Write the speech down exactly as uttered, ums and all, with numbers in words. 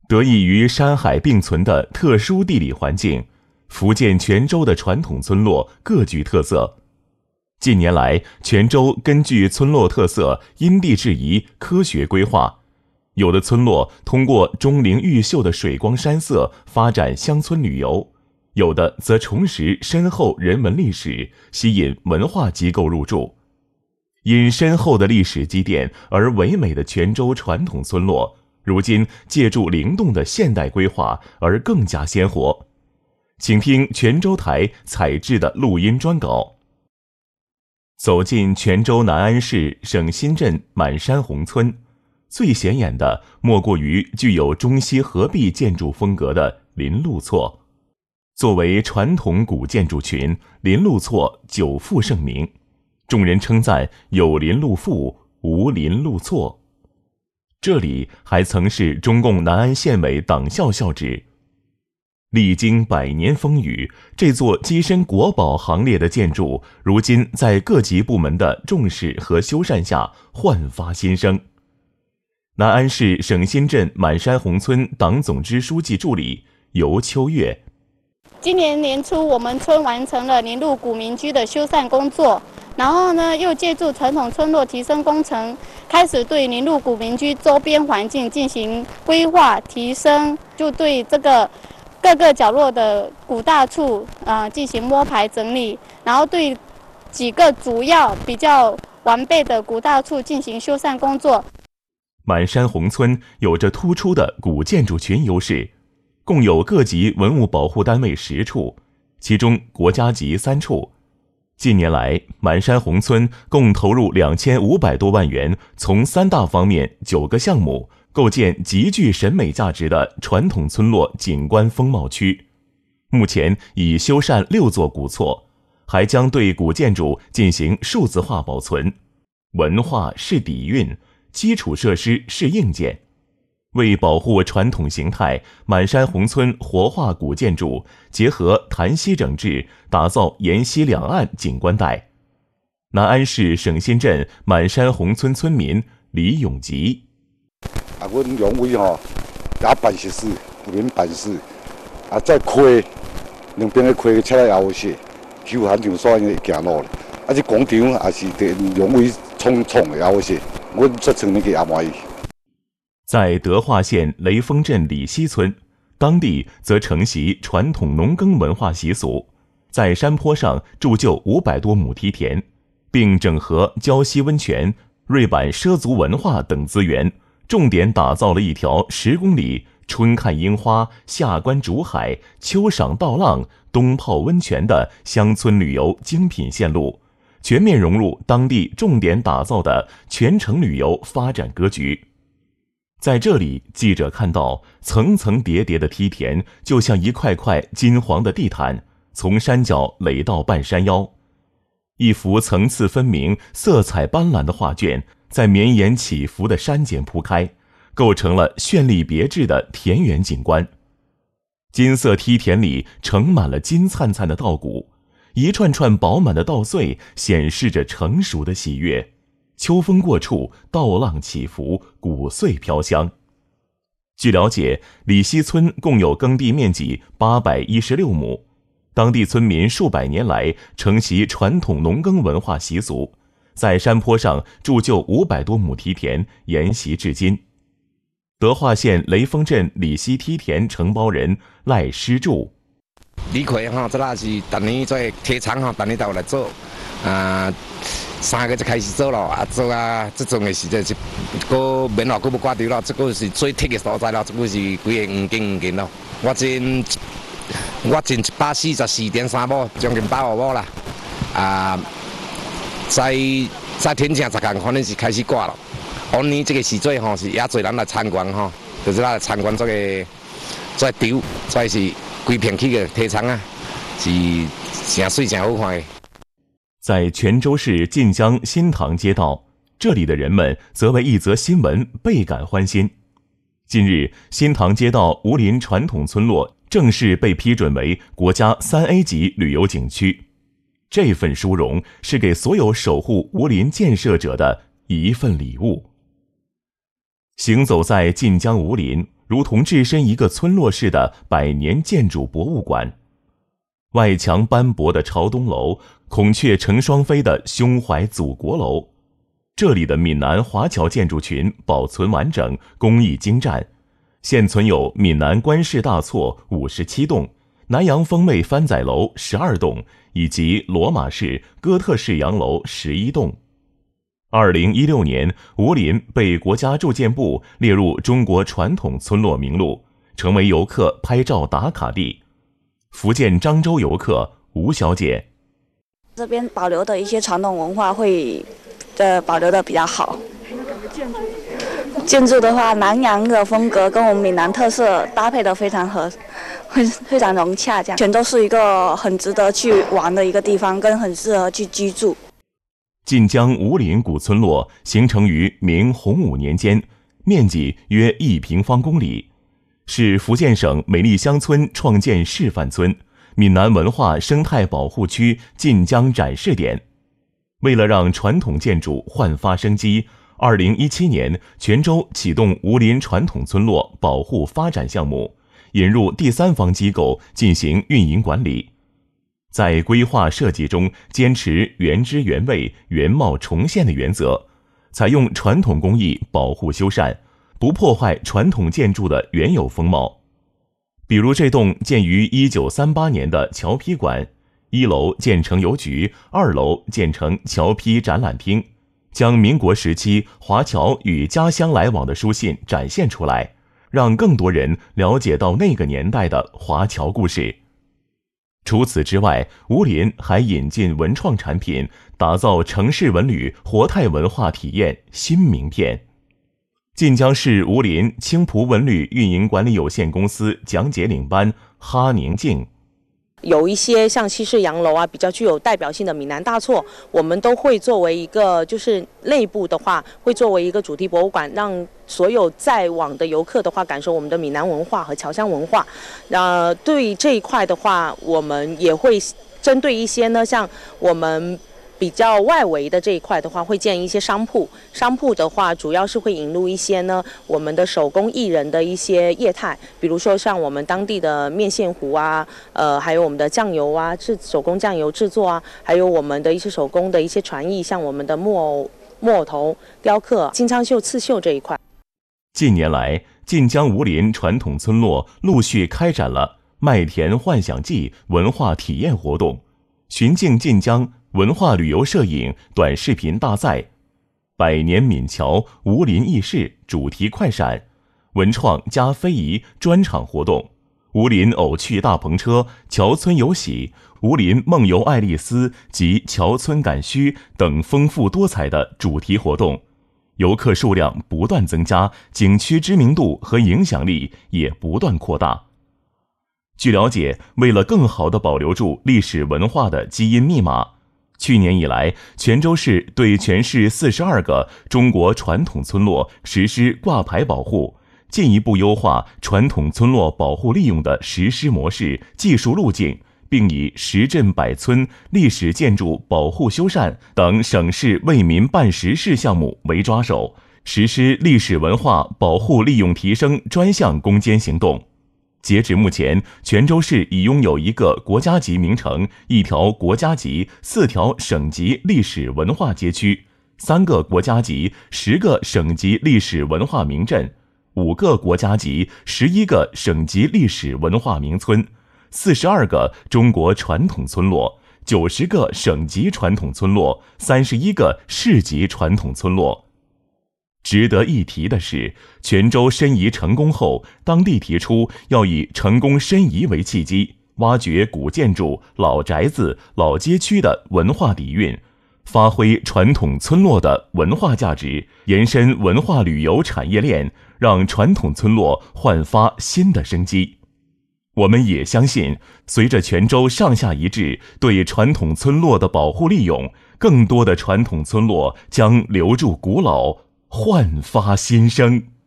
得益于山海并存的特殊地理环境，福建泉州的传统村落各具特色。近年来，泉州根据村落特色因地制宜科学规划，有的村落通过钟灵毓秀的水光山色发展乡村旅游，有的则重拾深厚人文历史，吸引文化机构入驻。因深厚的历史积淀而唯美的泉州传统村落，如今借助灵动的现代规划而更加鲜活。请听泉州台采制的录音专稿。走进泉州南安市省新镇满山红村，最显眼的莫过于具有中西合璧建筑风格的林禄厝。作为传统古建筑群，林禄厝久负盛名，众人称赞有林禄父，无林禄厝。这里还曾是中共南安县委党校校址。历经百年风雨，这座跻身国宝行列的建筑，如今在各级部门的重视和修缮下焕发新生。南安市省新镇满山红村党总支书记助理尤秋月： 今年年初，我们村完成了林禄古民居的修缮工作，然后呢，又借助传统村落提升工程，开始对林禄古民居周边环境进行规划提升，就对这个各个角落的古大处啊、呃、进行摸排整理，然后对几个主要比较完备的古大处进行修缮工作。 满山红村有着突出的古建筑群优势，共有各级文物保护单位十处，其中国家级三处。近年来，满山红村共投入两千五百多万元，从三大方面九个项目，构建极具审美价值的传统村落景观风貌区。目前已修缮六座古厝，还将对古建筑进行数字化保存。文化是底蕴，基础设施是硬件。为保护传统形态，满山红村活化古建筑，结合潭溪整治，打造沿溪两岸景观带。南安市省新镇满山红村村民李永吉： 啊，阮杨伟吼，也办实事，不免办事，啊，再开两边的开车来后些，就很像所会行路咧。啊，这广场也是对杨伟创创的后些，阮这层那个也满意。 在德化县雷锋镇李溪村，当地则承袭传统农耕文化习俗，在山坡上筑就五百多亩梯田，并整合礁溪温泉、瑞坂畲族文化等资源，重点打造了一条十公里春看樱花、夏观竹海、秋赏稻浪、冬泡温泉的乡村旅游精品线路，全面融入当地重点打造的全程旅游发展格局。在这里，记者看到层层叠叠的梯田，就像一块块金黄的地毯，从山脚垒到半山腰。一幅层次分明、色彩斑斓的画卷，在绵延起伏的山间铺开，构成了绚丽别致的田园景观。金色梯田里盛满了金灿灿的稻谷，一串串饱满的稻穗显示着成熟的喜悦。秋风过处，稻浪起伏，谷穗飘香。据了解，李溪村共有耕地面积八百一十六亩，当地村民数百年来承袭传统农耕文化习俗，在山坡上筑就五百多亩梯田，沿袭至今。德化县雷锋镇李溪梯田承包人赖师柱： 李逵哈，这那是逐年做梯场哈，逐年都有来做，啊。三个就开始做了，啊做啊，这种的时阵是个免话，佫要挂掉了，这个是最铁的所在了，这个是几个五斤五斤咯。我进我进一百四十四点三亩，将近百五亩啦。啊，在在天正十天可能是开始挂了。往年这个时阵吼是也侪人来参观吼，就是来参观这个这个场，这是规片起的梯场啊，是真水真好看的。 在泉州市晋江新塘街道，这里的人们则为一则新闻倍感欢欣。近日，新塘街道吴林传统村落正式被批准为国家三 A 级旅游景区。这份殊荣是给所有守护吴林建设者的一份礼物。行走在晋江吴林， 如同置身一个村落式的百年建筑博物馆。外墙斑驳的朝东楼，孔雀成双飞的胸怀祖国楼。这里的闽南华侨建筑群保存完整，工艺精湛，现存有闽南官式大厝五十七栋、南洋风味番仔楼十二栋，以及罗马式、哥特式洋楼十一栋。二零一六年，吴林被国家住建部列入中国传统村落名录，成为游客拍照打卡地。福建漳州游客吴小姐： 这边保留的一些传统文化会呃保留的比较好。建筑建筑的话，南洋的风格跟我们闽南特色搭配的非常合，会非常融洽，这样全都是一个很值得去玩的一个地方，跟很适合去居住。 晋江吴林古村落形成于明洪武年间，面积约一平方公里，是福建省美丽乡村创建示范村、闽南文化生态保护区晋江展示点。为了让传统建筑焕发生机，二零一七年，泉州启动吴林传统村落保护发展项目，引入第三方机构进行运营管理。在规划设计中坚持原汁原味、原貌重现的原则，采用传统工艺保护修缮，不破坏传统建筑的原有风貌。比如这栋建于一九三八年的侨批馆，一楼建成邮局，二楼建成侨批展览厅，将民国时期华侨与家乡来往的书信展现出来，让更多人了解到那个年代的华侨故事。除此之外，吴林还引进文创产品，打造城市文旅活态文化体验新名片。晋江市吴林青浦文旅运营管理有限公司讲解领班哈宁静： 有一些像西式洋楼啊，比较具有代表性的闽南大厝，我们都会作为一个，就是内部的话，会作为一个主题博物馆，让所有在往的游客的话，感受我们的闽南文化和侨乡文化。呃，对这一块的话，我们也会针对一些呢，像我们比较外围的这一块的话，会建一些商铺。商铺的话，主要是会引入一些呢我们的手工艺人的一些业态，比如说像我们当地的面线糊啊，呃，还有我们的酱油啊，制手工酱油制作啊，还有我们的一些手工的一些传艺，像我们的木偶、木偶头雕刻、金昌绣、刺绣这一块。 近年来，晋江吴林传统村落陆续开展了麦田幻想季文化体验活动、寻境晋江文化旅游摄影短视频大赛、百年闽侨吴林轶事主题快闪、文创加非遗专场活动、吴林偶趣大篷车、侨村游喜、吴林梦游爱丽丝及侨村赶墟等丰富多彩的主题活动，游客数量不断增加，景区知名度和影响力也不断扩大。据了解，为了更好地保留住历史文化的基因密码，去年以来，泉州市对全市四十二个中国传统村落实施挂牌保护，进一步优化传统村落保护利用的实施模式、技术路径，并以十镇百村、历史建筑保护修缮等省市为民办实事项目为抓手，实施历史文化保护利用提升专项攻坚行动。截至目前，泉州市已拥有一个国家级名城、一条国家级、四条省级历史文化街区、三个国家级、十个省级历史文化名镇、五个国家级、十一个省级历史文化名村、四十二个中国传统村落、九十个省级传统村落、三十一个市级传统村落。值得一提的是，泉州申遗成功后，当地提出要以成功申遗为契机，挖掘古建筑、老宅子、老街区的文化底蕴，发挥传统村落的文化价值，延伸文化旅游产业链，让传统村落焕发新的生机。我们也相信，随着泉州上下一致对传统村落的保护利用，更多的传统村落将留住古老，焕发新生。